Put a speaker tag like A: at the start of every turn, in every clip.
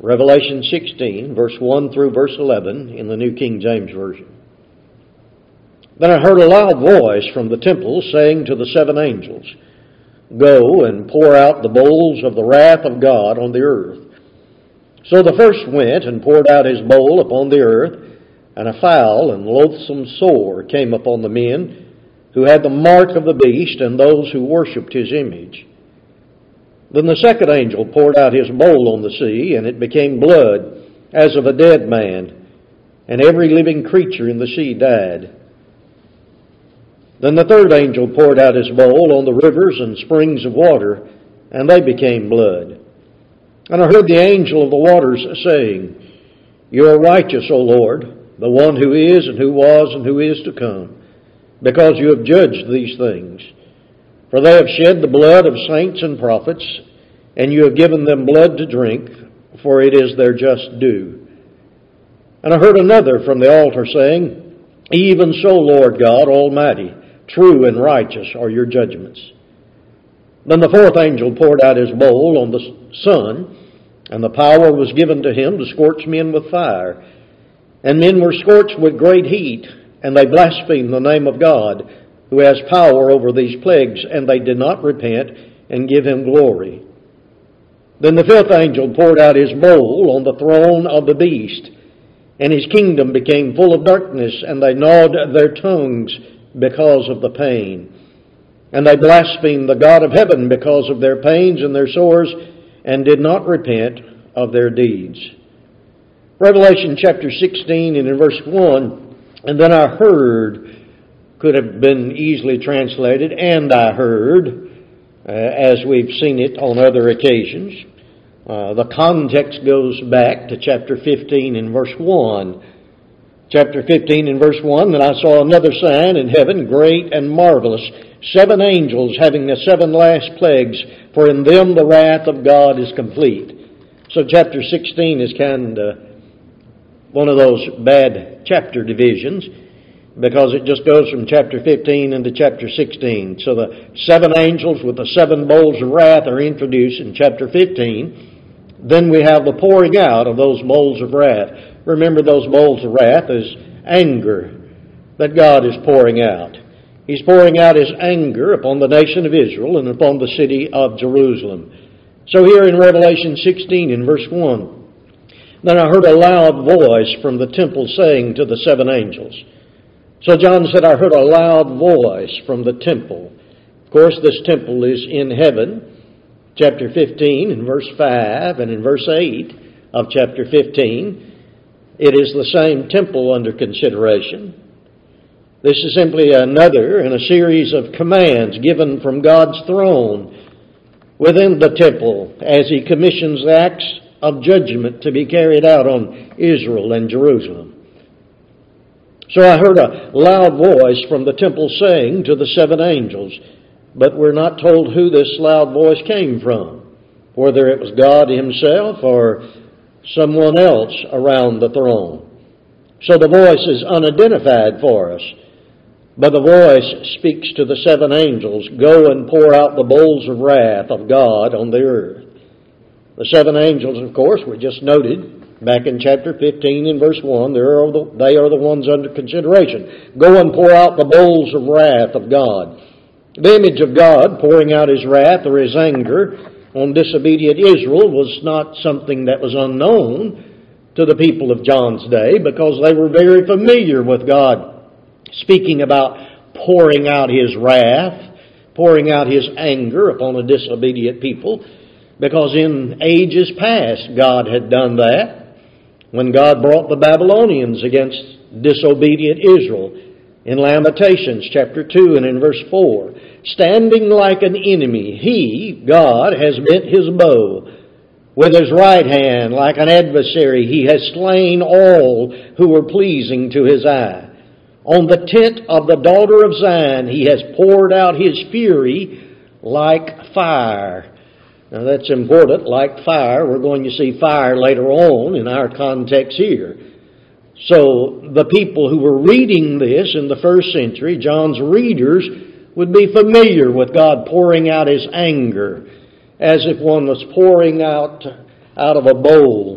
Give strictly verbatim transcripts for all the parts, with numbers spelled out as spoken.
A: Revelation sixteen, verse one through verse eleven in the New King James Version. Then I heard a loud voice from the temple saying to the seven angels, "Go and pour out the bowls of the wrath of God on the earth." So the first went and poured out his bowl upon the earth, and a foul and loathsome sore came upon the men who had the mark of the beast and those who worshipped his image. Then the second angel poured out his bowl on the sea, and it became blood as of a dead man, and every living creature in the sea died. Then the third angel poured out his bowl on the rivers and springs of water, and they became blood. And I heard the angel of the waters saying, "You are righteous, O Lord, the one who is and who was and who is to come, because you have judged these things. For they have shed the blood of saints and prophets, and you have given them blood to drink, for it is their just due." And I heard another from the altar saying, "Even so, Lord God Almighty, true and righteous are your judgments." Then the fourth angel poured out his bowl on the sun, and the power was given to him to scorch men with fire. And men were scorched with great heat, and they blasphemed the name of God, who has power over these plagues, and they did not repent and give him glory. Then the fifth angel poured out his bowl on the throne of the beast, and his kingdom became full of darkness, and they gnawed their tongues because of the pain. And they blasphemed the God of heaven because of their pains and their sores, and did not repent of their deeds. Revelation chapter sixteen and in verse one, "And then I heard," could have been easily translated, "and I heard," uh, as we've seen it on other occasions. Uh, the context goes back to chapter fifteen and verse one. Chapter fifteen and verse one, "Then I saw another sign in heaven, great and marvelous, seven angels having the seven last plagues, for in them the wrath of God is complete." So chapter sixteen is kind of one of those bad chapter divisions, because it just goes from chapter fifteen into chapter sixteen. So the seven angels with the seven bowls of wrath are introduced in chapter fifteen. Then we have the pouring out of those bowls of wrath. Remember, those bowls of wrath is anger that God is pouring out. He's pouring out his anger upon the nation of Israel and upon the city of Jerusalem. So here in Revelation sixteen in verse one, "Then I heard a loud voice from the temple saying to the seven angels." So John said, I heard a loud voice from the temple. Of course, this temple is in heaven. Chapter fifteen in verse five and in verse eight of chapter fifteen, it is the same temple under consideration. This is simply another in a series of commands given from God's throne within the temple as he commissions acts of judgment to be carried out on Israel and Jerusalem. So I heard a loud voice from the temple saying to the seven angels, but we're not told who this loud voice came from, whether it was God himself or someone else around the throne. So the voice is unidentified for us. But the voice speaks to the seven angels, "Go and pour out the bowls of wrath of God on the earth." The seven angels, of course, were just noted back in chapter fifteen in verse one. They are the, they are the ones under consideration. Go and pour out the bowls of wrath of God. The image of God pouring out his wrath or his anger on disobedient Israel was not something that was unknown to the people of John's day, because they were very familiar with God speaking about pouring out his wrath, pouring out his anger upon a disobedient people, because in ages past God had done that when God brought the Babylonians against disobedient Israel in Lamentations chapter two and in verse four. "Standing like an enemy, he, God, has bent his bow. With his right hand, like an adversary, he has slain all who were pleasing to his eye. On the tent of the daughter of Zion, he has poured out his fury like fire." Now that's important, like fire. We're going to see fire later on in our context here. So the people who were reading this in the first century, John's readers, would be familiar with God pouring out his anger as if one was pouring out out of a bowl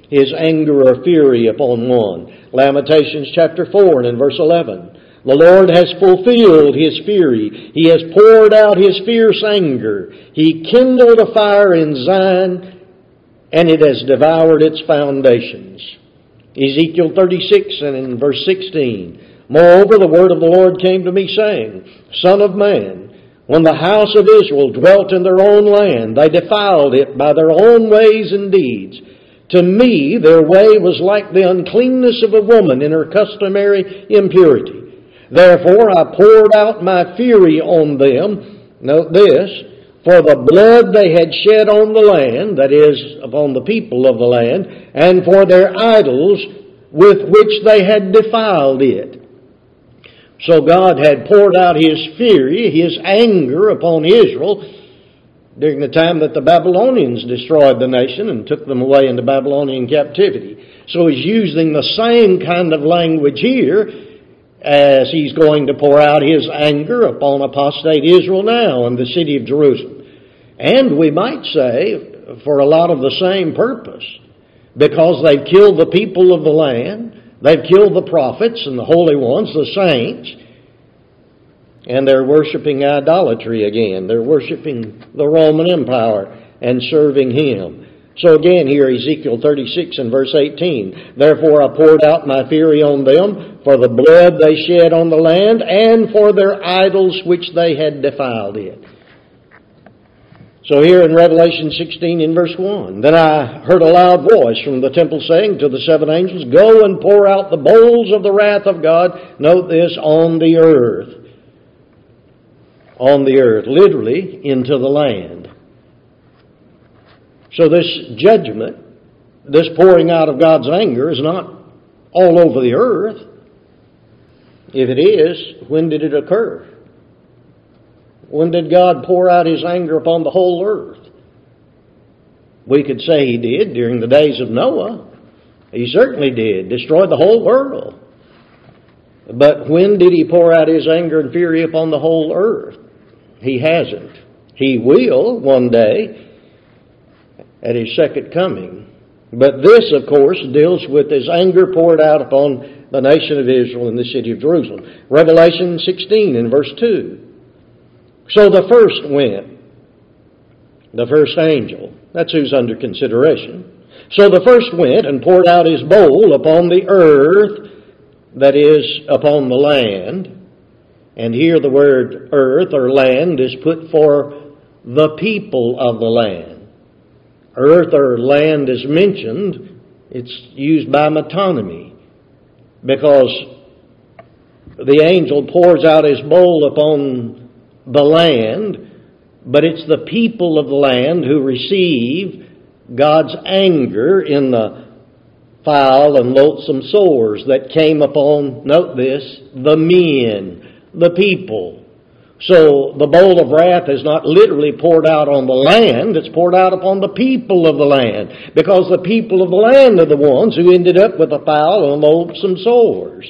A: His anger or fury upon one. Lamentations chapter four and in verse eleven. The Lord has fulfilled His fury. He has poured out His fierce anger. He kindled a fire in Zion, and it has devoured its foundations. Ezekiel thirty-six and in verse sixteen. Moreover, the word of the Lord came to me, saying, Son of man, when the house of Israel dwelt in their own land, they defiled it by their own ways and deeds. To me, their way was like the uncleanness of a woman in her customary impurity. Therefore I poured out my fury on them, note this, for the blood they had shed on the land, that is, upon the people of the land, and for their idols with which they had defiled it. So God had poured out His fury, His anger upon Israel during the time that the Babylonians destroyed the nation and took them away into Babylonian captivity. So He's using the same kind of language here as He's going to pour out His anger upon apostate Israel now in the city of Jerusalem. And we might say, for a lot of the same purpose, because they've killed the people of the land, they've killed the prophets and the holy ones, the saints, and they're worshiping idolatry again. They're worshiping the Roman Empire and serving him. So again here, Ezekiel thirty-six and verse eighteen, Therefore I poured out my fury on them for the blood they shed on the land and for their idols which they had defiled it. So here in Revelation sixteen in verse one, Then I heard a loud voice from the temple saying to the seven angels, Go and pour out the bowls of the wrath of God, note this, on the earth. On the earth, literally into the land. So this judgment, this pouring out of God's anger is not all over the earth. If it is, when did it occur? When did God pour out His anger upon the whole earth? We could say He did during the days of Noah. He certainly did, destroyed the whole world. But when did He pour out His anger and fury upon the whole earth? He hasn't. He will one day at His second coming. But this, of course, deals with His anger poured out upon the nation of Israel in the city of Jerusalem. Revelation sixteen in verse two. So the first went, the first angel, that's who's under consideration. So the first went and poured out his bowl upon the earth, that is, upon the land. And here the word earth or land is put for the people of the land. Earth or land is mentioned, it's used by metonymy, because the angel pours out his bowl upon the land, but it's the people of the land who receive God's anger in the foul and loathsome sores that came upon, note this, the men, the people. So the bowl of wrath is not literally poured out on the land, it's poured out upon the people of the land, because the people of the land are the ones who ended up with the foul and loathsome sores.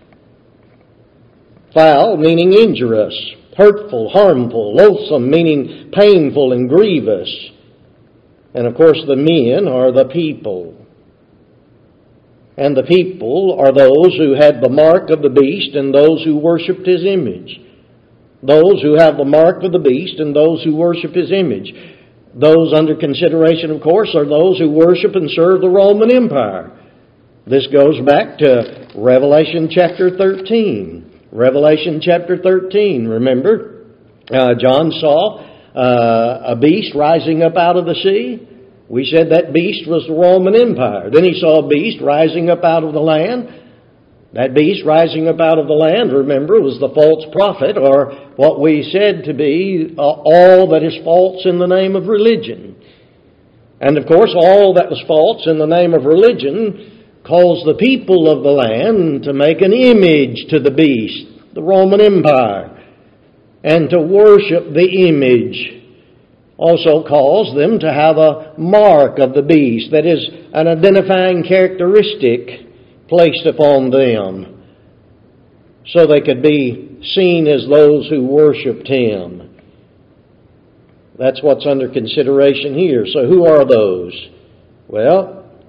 A: Foul meaning injurious, hurtful, harmful, loathsome meaning painful and grievous. And of course the men are the people. And the people are those who had the mark of the beast and those who worshipped his image. Those who have the mark of the beast and those who worship his image. Those under consideration, of course, are those who worship and serve the Roman Empire. This goes back to Revelation chapter thirteen. Revelation chapter thirteen, remember? Uh, John saw uh, a beast rising up out of the sea. We said that beast was the Roman Empire. Then he saw a beast rising up out of the land. That beast rising up out of the land, remember, was the false prophet, or what we said to be uh, all that is false in the name of religion. And of course, all that was false in the name of religion caused the people of the land to make an image to the beast, the Roman Empire, and to worship the image. Also caused them to have a mark of the beast, that is, an identifying characteristic placed upon them, so they could be seen as those who worshipped him. That's what's under consideration here. So who are those? Well,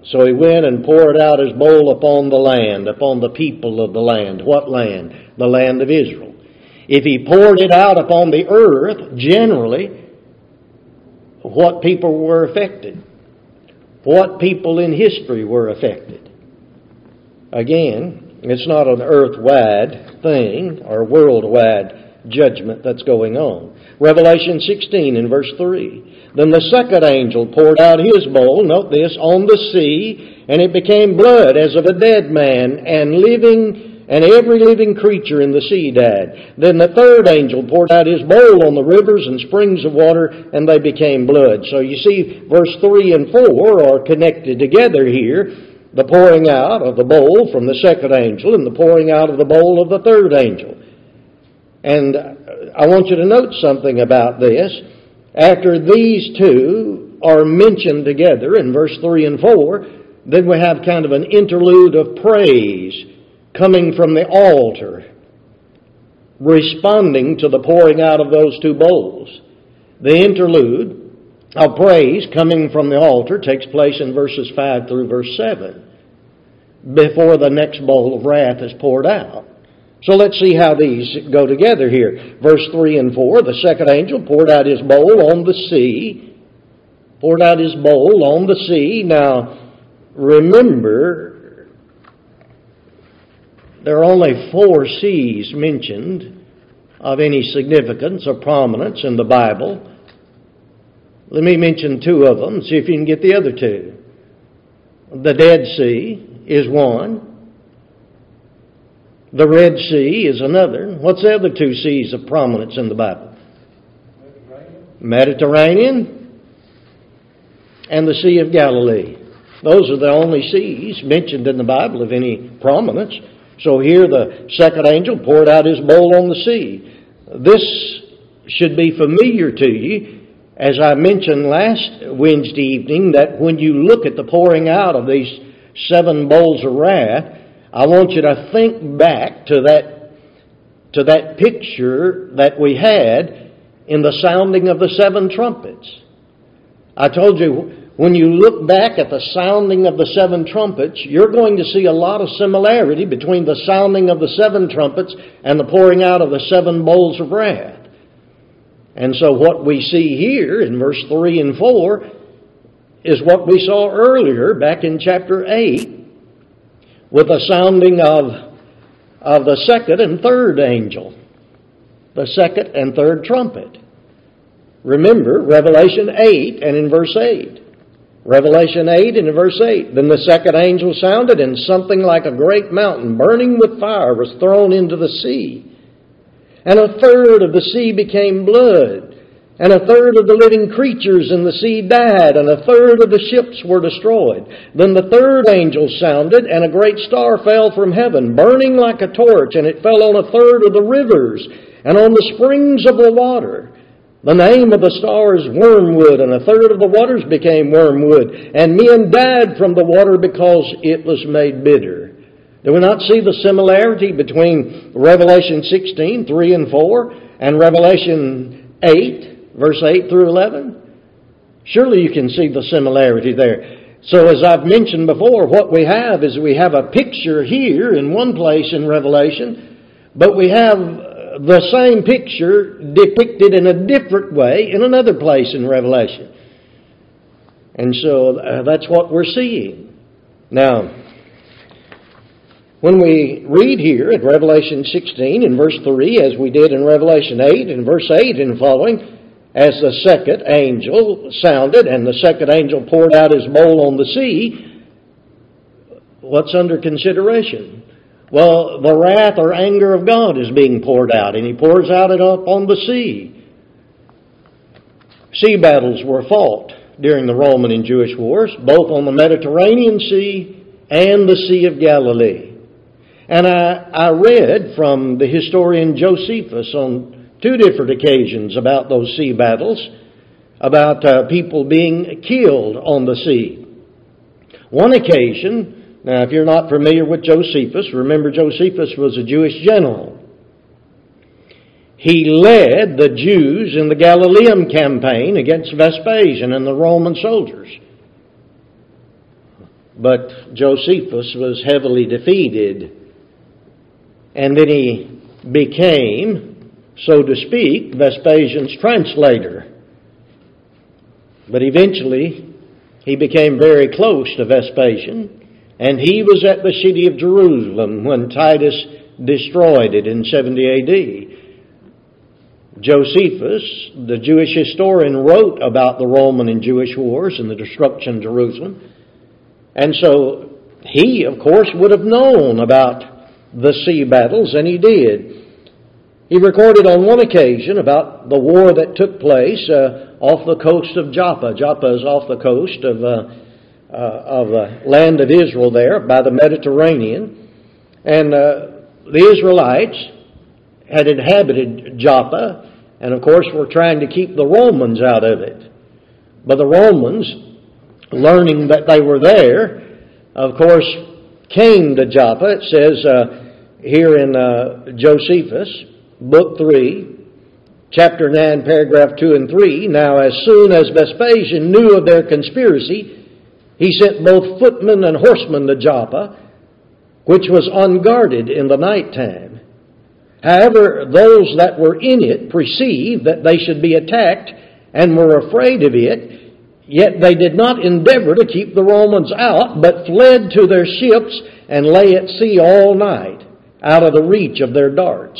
A: So he went and poured out his bowl upon the land, upon the people of the land. What land? The land of Israel. If he poured it out upon the earth, generally, what people were affected? What people in history were affected? Again, it's not an earth-wide thing or worldwide judgment that's going on. Revelation sixteen in verse three. Then the second angel poured out his bowl, note this, on the sea, and it became blood as of a dead man, and living, and every living creature in the sea died. Then the third angel poured out his bowl on the rivers and springs of water, and they became blood. So you see, verse three and four are connected together here. The pouring out of the bowl from the second angel, and the pouring out of the bowl of the third angel. And I want you to note something about this. After these two are mentioned together in verse three and four, then we have kind of an interlude of praise coming from the altar, responding to the pouring out of those two bowls. The interlude of praise coming from the altar takes place in verses five through verse seven, before the next bowl of wrath is poured out. So let's see how these go together here. Verse three and four, the second angel poured out his bowl on the sea. Poured out his bowl on the sea. Now, remember, there are only four seas mentioned of any significance or prominence in the Bible. Let me mention two of them, see if you can get the other two. The Dead Sea is one. The Red Sea is another. What's the other two seas of prominence in the Bible? Mediterranean. Mediterranean and the Sea of Galilee. Those are the only seas mentioned in the Bible of any prominence. So here the second angel poured out his bowl on the sea. This should be familiar to you. As I mentioned last Wednesday evening, that when you look at the pouring out of these seven bowls of wrath, I want you to think back to that, to that picture that we had in the sounding of the seven trumpets. I told you, when you look back at the sounding of the seven trumpets, you're going to see a lot of similarity between the sounding of the seven trumpets and the pouring out of the seven bowls of wrath. And so what we see here in verse three and four is what we saw earlier back in chapter eight, with the sounding of, of the second and third angel, the second and third trumpet. Remember, Revelation eight and in verse eight. Revelation eight and in verse eight. Then the second angel sounded, and something like a great mountain burning with fire was thrown into the sea. And a third of the sea became blood. And a third of the living creatures in the sea died, and a third of the ships were destroyed. Then the third angel sounded, and a great star fell from heaven, burning like a torch, and it fell on a third of the rivers, and on the springs of the water. The name of the star is Wormwood, and a third of the waters became wormwood, and men died from the water because it was made bitter. Do we not see the similarity between Revelation sixteen, three and four, and Revelation eight? Verse eight through eleven? Surely you can see the similarity there. So as I've mentioned before, what we have is we have a picture here in one place in Revelation, but we have the same picture depicted in a different way in another place in Revelation. And so uh, that's what we're seeing. Now, when we read here at Revelation sixteen in verse three, as we did in Revelation eight in verse eight and following, as the second angel sounded, and the second angel poured out his bowl on the sea, what's under consideration? Well, the wrath or anger of God is being poured out, and he pours out it up on the sea. Sea battles were fought during the Roman and Jewish wars, both on the Mediterranean Sea and the Sea of Galilee. And I, I read from the historian Josephus on two different occasions about those sea battles, about uh, people being killed on the sea. One occasion, now if you're not familiar with Josephus, remember Josephus was a Jewish general. He led the Jews in the Galilean campaign against Vespasian and the Roman soldiers. but Josephus was heavily defeated. And then he became, so to speak, Vespasian's translator. But eventually, he became very close to Vespasian, and he was at the city of Jerusalem when Titus destroyed it in seventy A D. Josephus, the Jewish historian, wrote about the Roman and Jewish wars and the destruction of Jerusalem. And so he, of course, would have known about the sea battles, and he did. He recorded on one occasion about the war that took place uh, off the coast of Joppa. Joppa is off the coast of uh, uh, of the land of Israel there by the Mediterranean. And uh, the Israelites had inhabited Joppa, and of course were trying to keep the Romans out of it. But the Romans, learning that they were there, of course, came to Joppa. It says uh, here in uh, Josephus, Book three, chapter nine, paragraph two and three, "Now as soon as Vespasian knew of their conspiracy, he sent both footmen and horsemen to Joppa, which was unguarded in the night time. However, those that were in it perceived that they should be attacked and were afraid of it, yet they did not endeavor to keep the Romans out, but fled to their ships and lay at sea all night, out of the reach of their darts.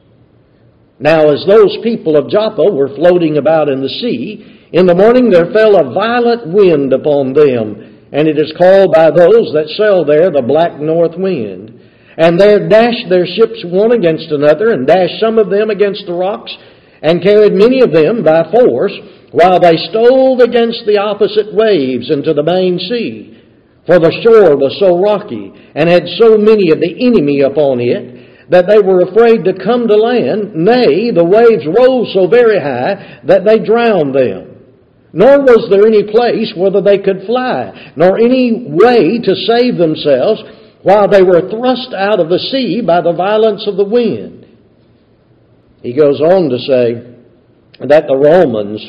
A: Now as those people of Joppa were floating about in the sea, in the morning there fell a violent wind upon them, and it is called by those that sail there the black north wind. And there dashed their ships one against another, and dashed some of them against the rocks, and carried many of them by force, while they stove against the opposite waves into the main sea. For the shore was so rocky, and had so many of the enemy upon it, that they were afraid to come to land. Nay, the waves rose so very high that they drowned them. Nor was there any place whither they could fly, nor any way to save themselves, while they were thrust out of the sea by the violence of the wind." He goes on to say that the Romans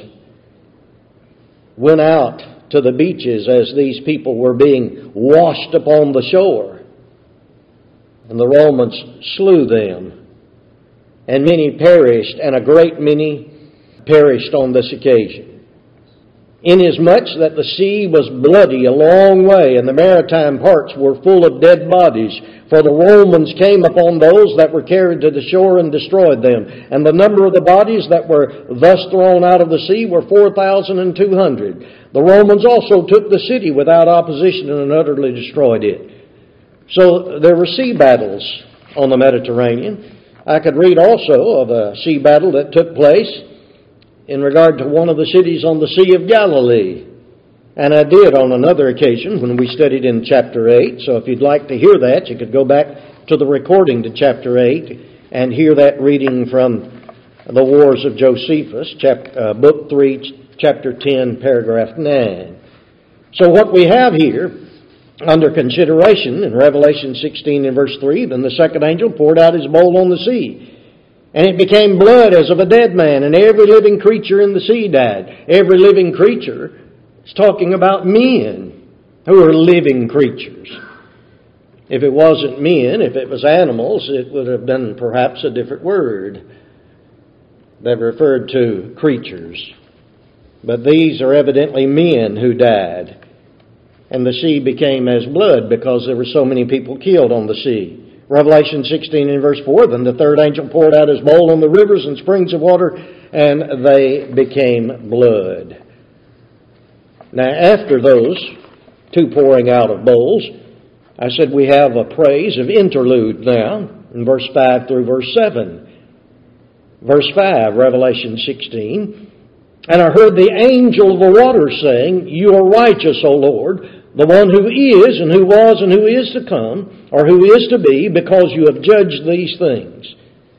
A: went out to the beaches as these people were being washed upon the shore. And the Romans slew them, and many perished, and a great many perished on this occasion. Inasmuch that the sea was bloody a long way, and the maritime parts were full of dead bodies, for the Romans came upon those that were carried to the shore and destroyed them. And the number of the bodies that were thus thrown out of the sea were four thousand and two hundred. The Romans also took the city without opposition and utterly destroyed it. So there were sea battles on the Mediterranean. I could read also of a sea battle that took place in regard to one of the cities on the Sea of Galilee. And I did on another occasion when we studied in chapter eight. So if you'd like to hear that, you could go back to the recording to chapter eight and hear that reading from the Wars of Josephus, chapter, uh, book three, chapter ten, paragraph nine. So what we have here under consideration in Revelation sixteen and verse three, "Then the second angel poured out his bowl on the sea, and it became blood as of a dead man, and every living creature in the sea died." Every living creature is talking about men who are living creatures. If it wasn't men, if it was animals, it would have been perhaps a different word that referred to creatures. But these are evidently men who died. And the sea became as blood because there were so many people killed on the sea. Revelation sixteen and verse four, "Then the third angel poured out his bowl on the rivers and springs of water, and they became blood." Now after those two pouring out of bowls, I said we have a praise of interlude now in verse five through verse seven. Verse five, Revelation sixteen, "And I heard the angel of the waters saying, You are righteous, O Lord, the one who is, and who was, and who is to come, or who is to be, because you have judged these things.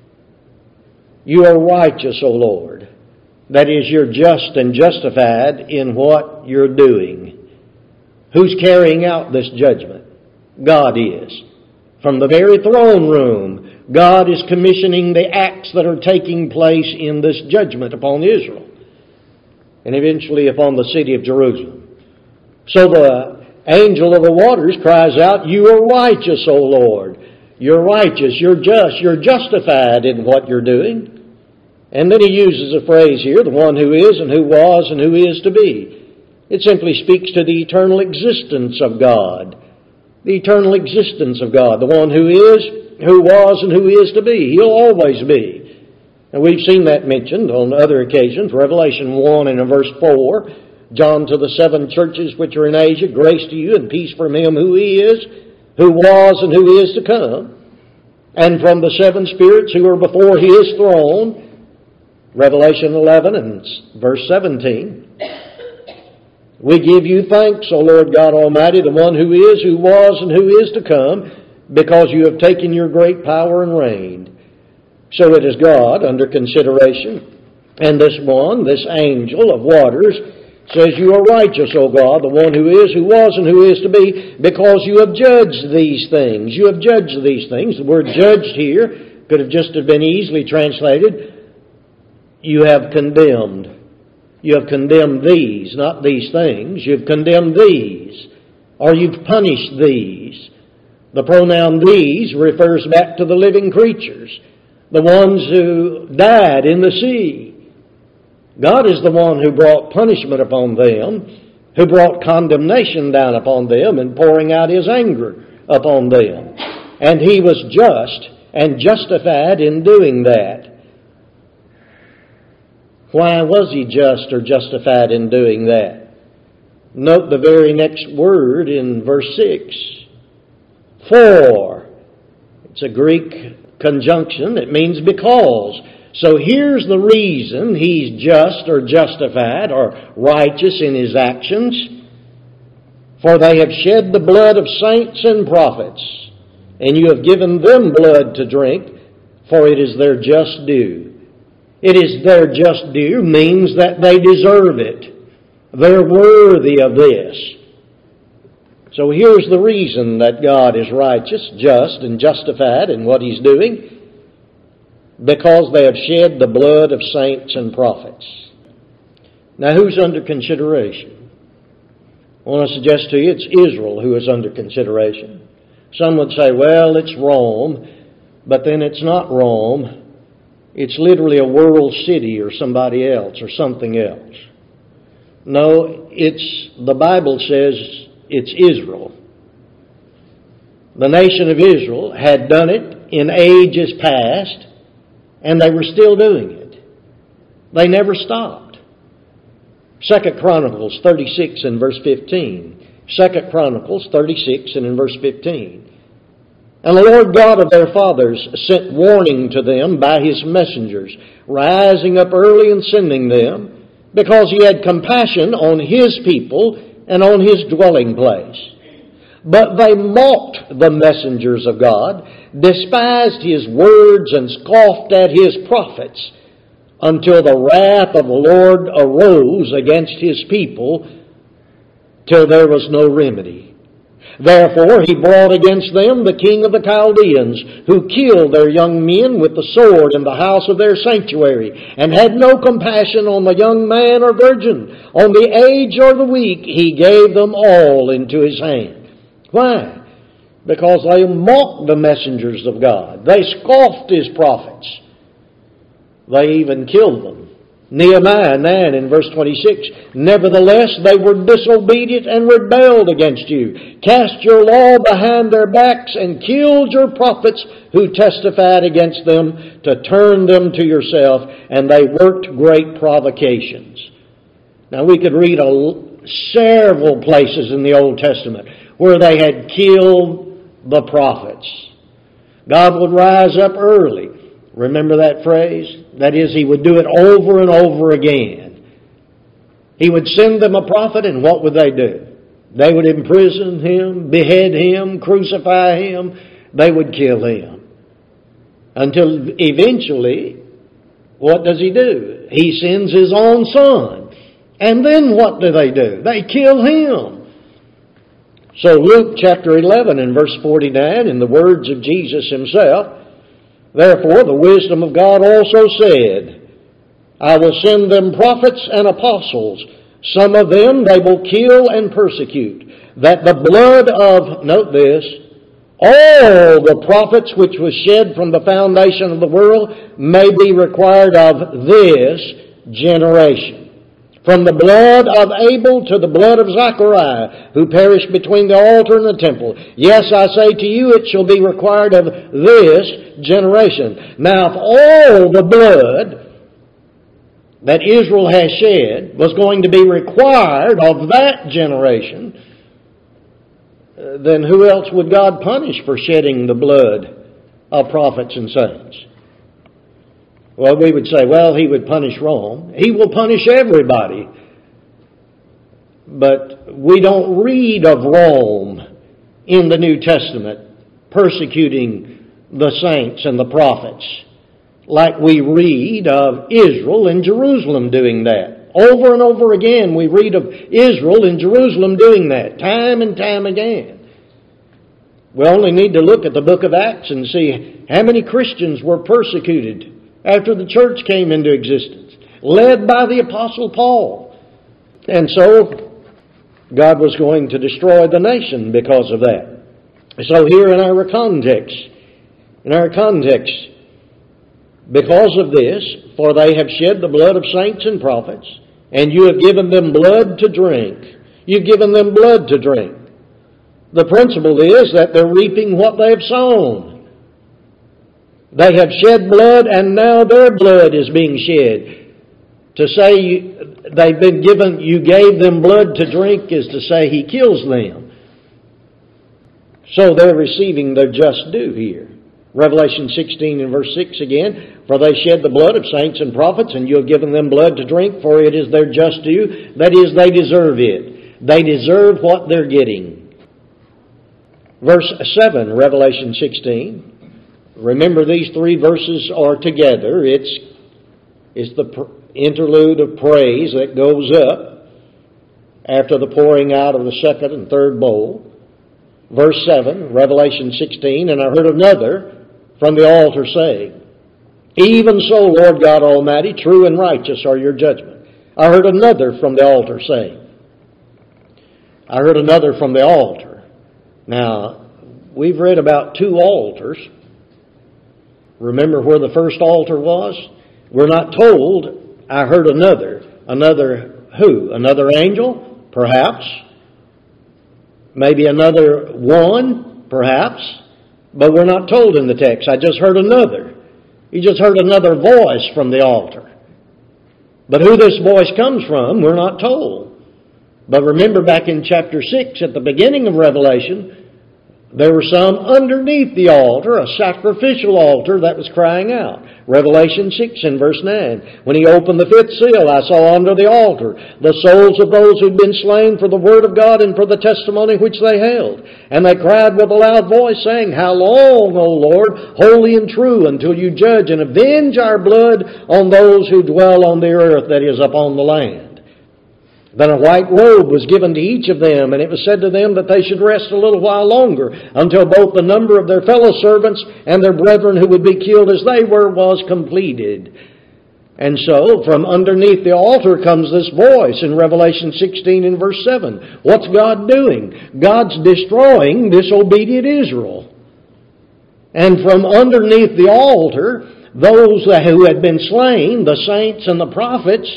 A: You are righteous, O Lord." That is, you're just and justified in what you're doing. Who's carrying out this judgment? God is. From the very throne room, God is commissioning the acts that are taking place in this judgment upon Israel, and eventually upon the city of Jerusalem. So the angel of the waters cries out, "You are righteous, O Lord. You're righteous, you're just, you're justified in what you're doing." And then he uses a phrase here, the one who is and who was and who is to be. It simply speaks to the eternal existence of God. The eternal existence of God, the one who is, who was, and who is to be. He'll always be. And we've seen that mentioned on other occasions. Revelation one and in verse four, John to the seven churches which are in Asia, grace to you and peace from him who is, who was, and who is to come, and from the seven spirits who are before his throne. Revelation eleven and verse seventeen. We give you thanks, O Lord God Almighty, the one who is, who was, and who is to come, because you have taken your great power and reigned. So it is God under consideration. And this one, this angel of waters, says, "You are righteous, O God, the one who is, who was, and who is to be, because you have judged these things." You have judged these things. The word judged here could have just have been easily translated, you have condemned. You have condemned these, not these things. You've condemned these, or you've punished these. The pronoun these refers back to the living creatures, the ones who died in the sea. God is the one who brought punishment upon them, who brought condemnation down upon them and pouring out his anger upon them. And he was just and justified in doing that. Why was he just or justified in doing that? Note the very next word in verse six. For. It's a Greek conjunction. It means because. So here's the reason he's just or justified or righteous in his actions. For they have shed the blood of saints and prophets, and you have given them blood to drink, for it is their just due. It is their just due means that they deserve it. They're worthy of this. So here's the reason that God is righteous, just, and justified in what he's doing. Because they have shed the blood of saints and prophets. Now who's under consideration? I want to suggest to you it's Israel who is under consideration. Some would say, well, it's Rome, but then it's not Rome. It's literally a world city or somebody else or something else. No, it's, the Bible says it's Israel. The nation of Israel had done it in ages past, and they were still doing it. They never stopped. Second Chronicles thirty-six and verse fifteen. Second Chronicles thirty-six and in verse fifteen. And the Lord God of their fathers sent warning to them by his messengers, rising up early and sending them, because he had compassion on his people and on his dwelling place. But they mocked the messengers of God, despised his words, and scoffed at his prophets, until the wrath of the Lord arose against his people, till there was no remedy. Therefore he brought against them the king of the Chaldeans, who killed their young men with the sword in the house of their sanctuary, and had no compassion on the young man or virgin, on the aged or the weak. He gave them all into his hand. Why? Because they mocked the messengers of God. They scoffed his prophets. They even killed them. Nehemiah nine in verse twenty-six, nevertheless they were disobedient and rebelled against you, cast your law behind their backs, and killed your prophets who testified against them, to turn them to yourself, and they worked great provocations. Now we could read a, several places in the Old Testament where they had killed the prophets. God would rise up early. Remember that phrase? That is, he would do it over and over again. He would send them a prophet, and what would they do? They would imprison him, behead him, crucify him. They would kill him. Until eventually, what does he do? He sends his own son. And then what do they do? They kill him. So Luke chapter eleven and verse forty-nine, in the words of Jesus himself, therefore the wisdom of God also said, I will send them prophets and apostles. Some of them they will kill and persecute. that the blood of, note this, all the prophets which was shed from the foundation of the world may be required of this generation. From the blood of Abel to the blood of Zechariah, who perished between the altar and the temple. Yes, I say to you, it shall be required of this generation. Now, if all the blood that Israel has shed was going to be required of that generation, then who else would God punish for shedding the blood of prophets and saints? Well, we would say, well, He would punish Rome. He will punish everybody. But we don't read of Rome in the New Testament persecuting the saints and the prophets like we read of Israel and Jerusalem doing that. Over and over again we read of Israel and Jerusalem doing that, time and time again. We only need to look at the book of Acts and see how many Christians were persecuted after the church came into existence, led by the Apostle Paul. And so God was going to destroy the nation because of that. So here in our context, in our context, because of this, for they have shed the blood of saints and prophets, and you have given them blood to drink. You've given them blood to drink. The principle is that they're reaping what they have sown. They have shed blood, and now their blood is being shed. To say you, they've been given, you gave them blood to drink, is to say He kills them. So they're receiving their just due here. Revelation sixteen and verse six again, for they shed the blood of saints and prophets, and you have given them blood to drink, for it is their just due. That is, they deserve it. They deserve what they're getting. Verse seven, Revelation sixteen. Remember, these three verses are together. It's, it's the interlude of praise that goes up after the pouring out of the second and third bowl. Verse seven, Revelation sixteen, and I heard another from the altar saying, even so, Lord God Almighty, true and righteous are your judgments. I heard another from the altar saying, I heard another from the altar. Now, we've read about two altars. Remember where the first altar was? We're not told, I heard another. Another who? Another angel? Perhaps. Maybe another one? Perhaps. But we're not told in the text. I just heard another. You just heard another voice from the altar. But who this voice comes from, we're not told. But remember back in chapter six, at the beginning of Revelation, there were some underneath the altar, a sacrificial altar that was crying out. Revelation six and verse nine. When He opened the fifth seal, I saw under the altar the souls of those who'd been slain for the word of God and for the testimony which they held. And they cried with a loud voice, saying, how long, O Lord, holy and true, until you judge and avenge our blood on those who dwell on the earth, that is, upon the land. Then a white robe was given to each of them, and it was said to them that they should rest a little while longer, until both the number of their fellow servants and their brethren who would be killed as they were was completed. And so, from underneath the altar comes this voice in Revelation sixteen and verse seven. What's God doing? God's destroying disobedient Israel. And from underneath the altar, those who had been slain, the saints and the prophets,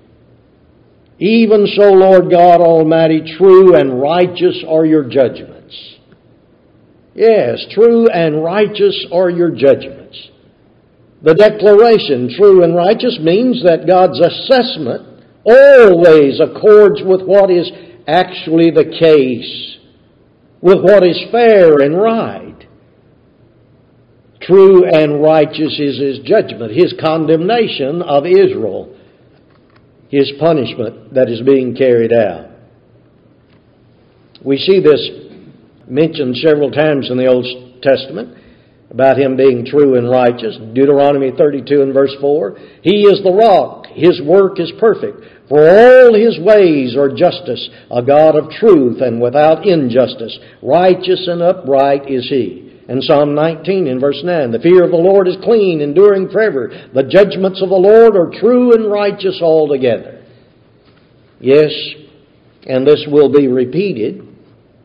A: even so, Lord God Almighty, true and righteous are your judgments. Yes, true and righteous are your judgments. The declaration, true and righteous, means that God's assessment always accords with what is actually the case, with what is fair and right. True and righteous is His judgment, His condemnation of Israel, His punishment that is being carried out. We see this mentioned several times in the Old Testament about Him being true and righteous. Deuteronomy thirty-two and verse four. He is the rock. His work is perfect. For all His ways are justice, a God of truth and without injustice. Righteous and upright is He. And Psalm nineteen in verse nine, the fear of the Lord is clean, enduring forever. The judgments of the Lord are true and righteous altogether. Yes, and this will be repeated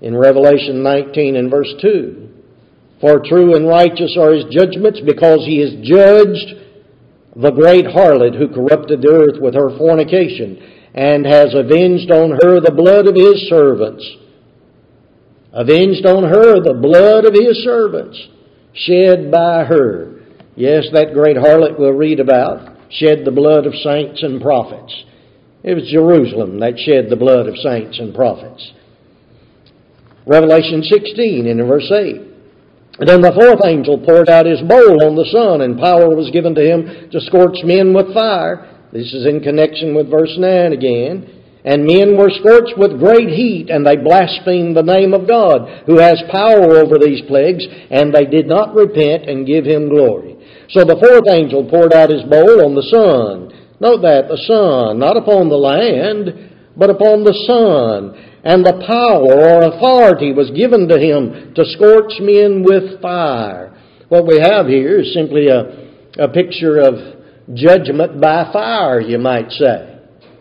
A: in Revelation nineteen and verse two. For true and righteous are his judgments, because he has judged the great harlot who corrupted the earth with her fornication, and has avenged on her the blood of his servants. Avenged on her the blood of his servants, shed by her. Yes, that great harlot we'll read about shed the blood of saints and prophets. It was Jerusalem that shed the blood of saints and prophets. Revelation sixteen in verse eight. Then the fourth angel poured out his bowl on the sun, and power was given to him to scorch men with fire. This is in connection with verse nine again. And men were scorched with great heat, and they blasphemed the name of God, who has power over these plagues, and they did not repent and give him glory. So the fourth angel poured out his bowl on the sun. Note that, the sun, not upon the land, but upon the sun. And the power or authority was given to him to scorch men with fire. What we have here is simply a, a picture of judgment by fire, you might say.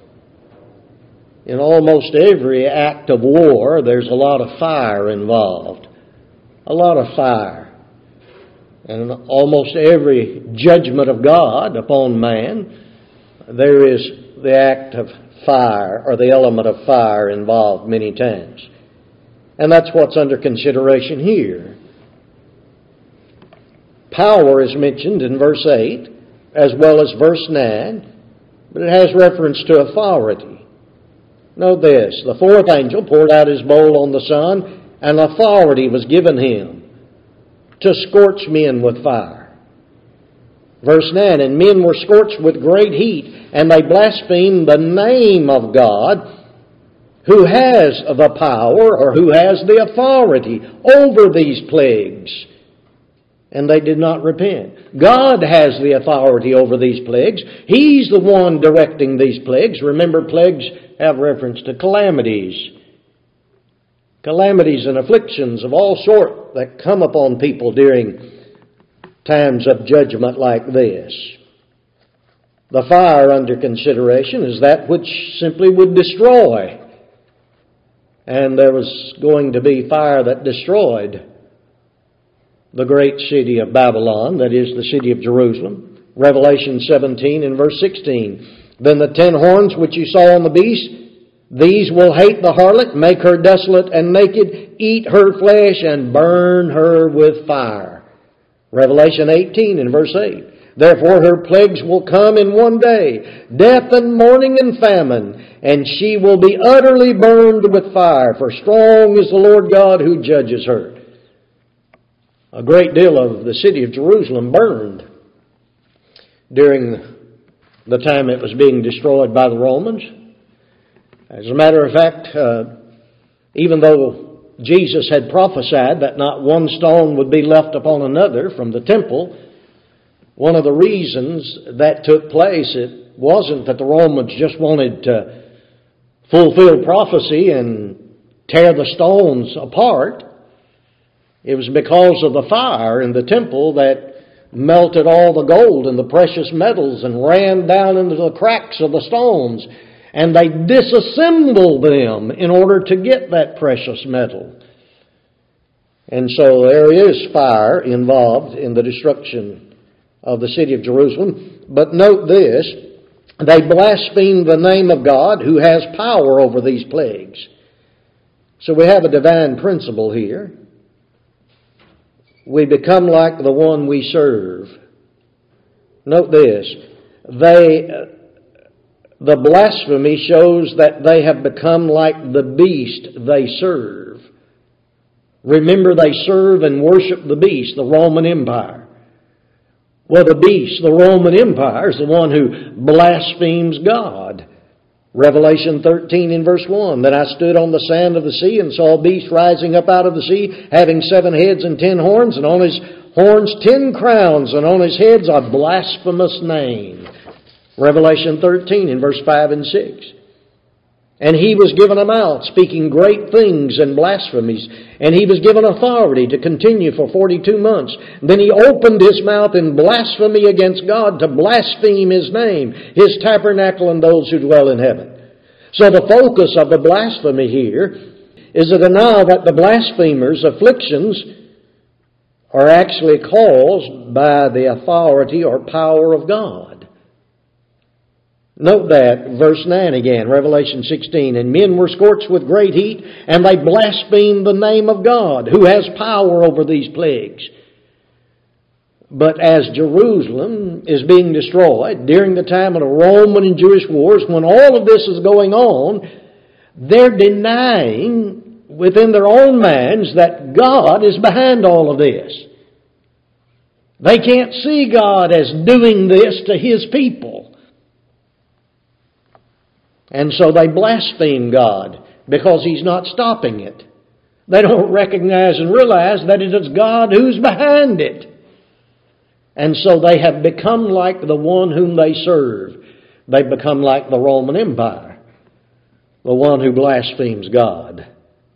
A: In almost every act of war, there's a lot of fire involved. A lot of fire. And in almost every judgment of God upon man, there is the act of fire, or the element of fire involved many times. And that's what's under consideration here. Power is mentioned in verse eight, as well as verse nine, but it has reference to authority. Note this, the fourth angel poured out his bowl on the sun, and authority was given him to scorch men with fire. Verse nine, and men were scorched with great heat, and they blasphemed the name of God, who has the power, or who has the authority over these plagues. And they did not repent. God has the authority over these plagues. He's the one directing these plagues. Remember, plagues have reference to calamities. Calamities and afflictions of all sort that come upon people during times of judgment like this. The fire under consideration is that which simply would destroy. And there was going to be fire that destroyed the great city of Babylon, that is the city of Jerusalem. Revelation seventeen and verse sixteen. Then the ten horns which you saw on the beast, these will hate the harlot, make her desolate and naked, eat her flesh, and burn her with fire. Revelation eighteen and verse eight. Therefore her plagues will come in one day, death and mourning and famine, and she will be utterly burned with fire, for strong is the Lord God who judges her. A great deal of the city of Jerusalem burned during the time it was being destroyed by the Romans. As a matter of fact, uh, even though Jesus had prophesied that not one stone would be left upon another from the temple, one of the reasons that took place, it wasn't that the Romans just wanted to fulfill prophecy and tear the stones apart. It was because of the fire in the temple that melted all the gold and the precious metals and ran down into the cracks of the stones. And they disassembled them in order to get that precious metal. And so there is fire involved in the destruction of the city of Jerusalem. But note this, they blasphemed the name of God, who has power over these plagues. So we have a divine principle here. We become like the one we serve. Note this, they... The blasphemy shows that they have become like the beast they serve. Remember, they serve and worship the beast, the Roman Empire. Well, the beast, the Roman Empire, is the one who blasphemes God. Revelation thirteen in verse one, Then I stood on the sand of the sea and saw a beast rising up out of the sea, having seven heads and ten horns, and on his horns ten crowns, and on his heads a blasphemous name. Revelation thirteen in verse five and six. And he was given a mouth, speaking great things and blasphemies. And he was given authority to continue for forty-two months. Then he opened his mouth in blasphemy against God, to blaspheme his name, his tabernacle, and those who dwell in heaven. So the focus of the blasphemy here is a denial that the blasphemer's afflictions are actually caused by the authority or power of God. Note that, verse nine again, Revelation sixteen. And men were scorched with great heat, and they blasphemed the name of God, who has power over these plagues. But as Jerusalem is being destroyed during the time of the Roman and Jewish wars, when all of this is going on, they're denying within their own minds that God is behind all of this. They can't see God as doing this to His people. And so they blaspheme God because He's not stopping it. They don't recognize and realize that it is God who's behind it. And so they have become like the one whom they serve. They become like the Roman Empire, the one who blasphemes God.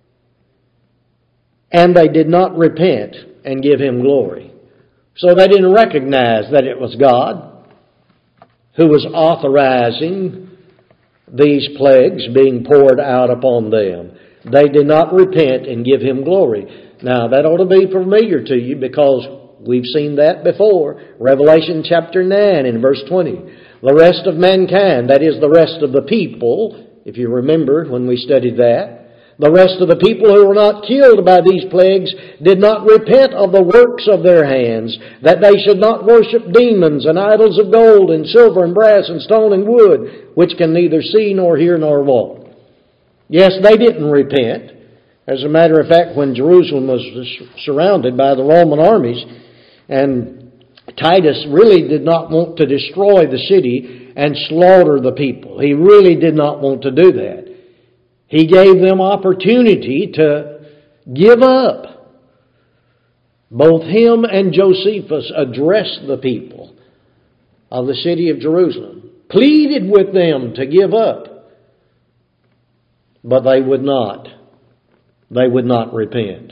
A: And they did not repent and give Him glory. So they didn't recognize that it was God who was authorizing these plagues being poured out upon them. They did not repent and give Him glory. Now, that ought to be familiar to you because we've seen that before. Revelation chapter nine and verse twenty. The rest of mankind, that is the rest of the people, if you remember when we studied that, the rest of the people who were not killed by these plagues did not repent of the works of their hands, that they should not worship demons and idols of gold and silver and brass and stone and wood, which can neither see nor hear nor walk. Yes, they didn't repent. As a matter of fact, when Jerusalem was surrounded by the Roman armies, and Titus really did not want to destroy the city and slaughter the people. He really did not want to do that. He gave them opportunity to give up. Both him and Josephus addressed the people of the city of Jerusalem, pleaded with them to give up, but they would not. They would not repent.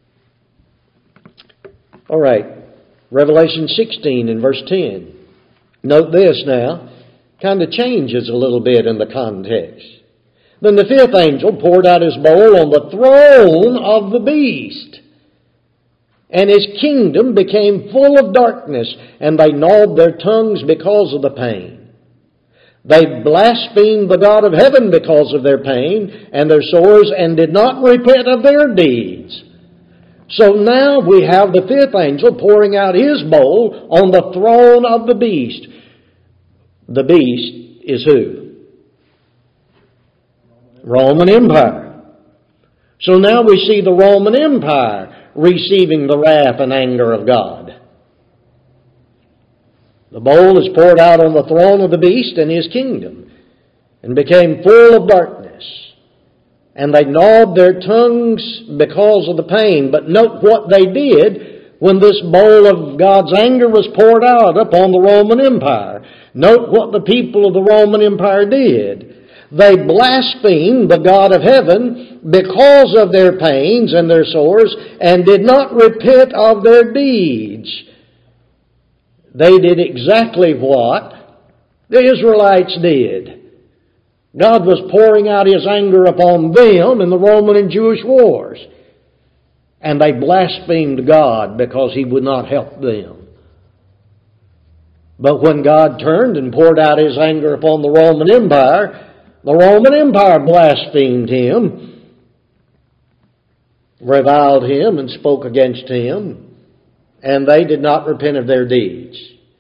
A: All right, Revelation sixteen and verse ten. Note this now, kind of changes a little bit in the context. Then the fifth angel poured out his bowl on the throne of the beast, and his kingdom became full of darkness, and they gnawed their tongues because of the pain. They blasphemed the God of heaven because of their pain and their sores, and did not repent of their deeds. So now we have the fifth angel pouring out his bowl on the throne of the beast. The beast is who? Roman Empire. So now we see the Roman Empire receiving the wrath and anger of God. The bowl is poured out on the throne of the beast and his kingdom, and became full of darkness. And they gnawed their tongues because of the pain. But note what they did when this bowl of God's anger was poured out upon the Roman Empire. Note what the people of the Roman Empire did. They blasphemed the God of heaven because of their pains and their sores, and did not repent of their deeds. They did exactly what the Israelites did. God was pouring out His anger upon them in the Roman and Jewish wars. And they blasphemed God because He would not help them. But when God turned and poured out His anger upon the Roman Empire, the Roman Empire blasphemed Him, reviled Him, and spoke against Him, and they did not repent of their deeds.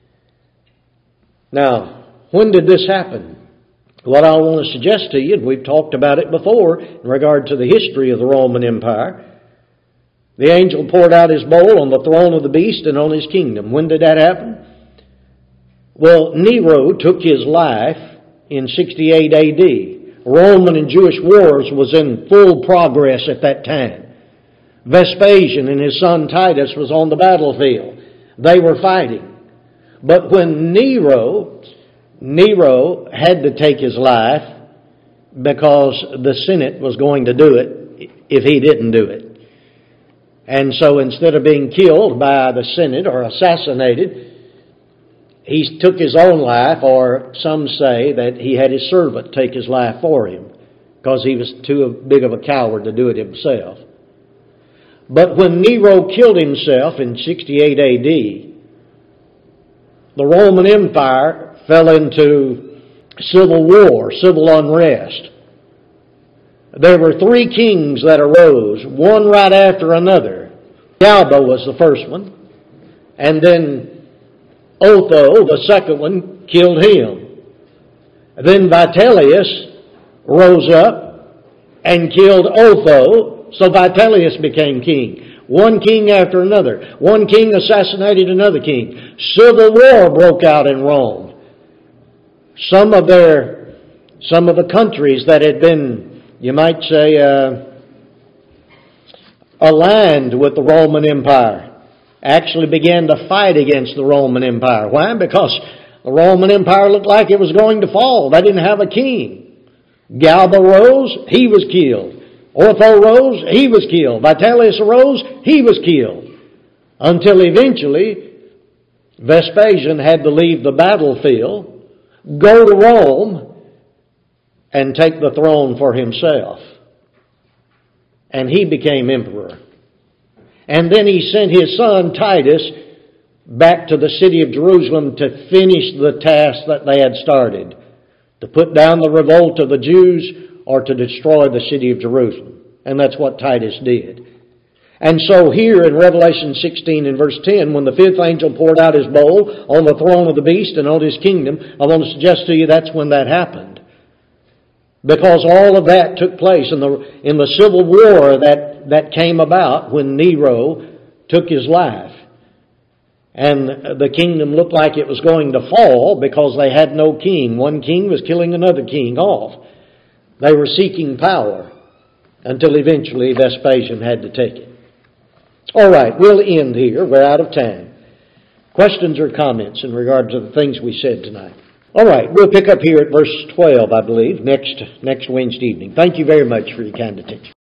A: Now, when did this happen? What I want to suggest to you, and we've talked about it before in regard to the history of the Roman Empire, the angel poured out his bowl on the throne of the beast and on his kingdom. When did that happen? Well, Nero took his life in sixty-eight A D. Roman and Jewish wars was in full progress at that time. Vespasian and his son Titus was on the battlefield. They were fighting. But when Nero, Nero had to take his life because the Senate was going to do it if he didn't do it. And so instead of being killed by the Senate or assassinated, he took his own life, or some say that he had his servant take his life for him. because he was too big of a coward to do it himself. But when Nero killed himself in sixty-eight A D, the Roman Empire fell into civil war, civil unrest. There were three kings that arose, one right after another. Galba was the first one, and then Otho, the second one, killed him. Then Vitellius rose up and killed Otho, so Vitellius became king. One king after another. One king assassinated another king. Civil war broke out in Rome. Some of their, some of the countries that had been, you might say, uh, aligned with the Roman Empire actually began to fight against the Roman Empire. Why? Because the Roman Empire looked like it was going to fall. They didn't have a king. Galba rose, he was killed. Otho rose, he was killed. Vitellius arose, he was killed. Until eventually Vespasian had to leave the battlefield, go to Rome, and take the throne for himself. And he became emperor. And then he sent his son Titus back to the city of Jerusalem to finish the task that they had started, to put down the revolt of the Jews or to destroy the city of Jerusalem. And that's what Titus did. And so here in Revelation sixteen and verse ten, when the fifth angel poured out his bowl on the throne of the beast and on his kingdom, I want to suggest to you that's when that happened. Because all of that took place in the in the civil war that, that came about when Nero took his life. And the kingdom looked like it was going to fall because they had no king. One king was killing another king off. They were seeking power until eventually Vespasian had to take it. All right, we'll end here. We're out of time. Questions or comments in regard to the things we said tonight? All right, we'll pick up here at verse twelve, I believe, next next Wednesday evening. Thank you very much for your kind attention.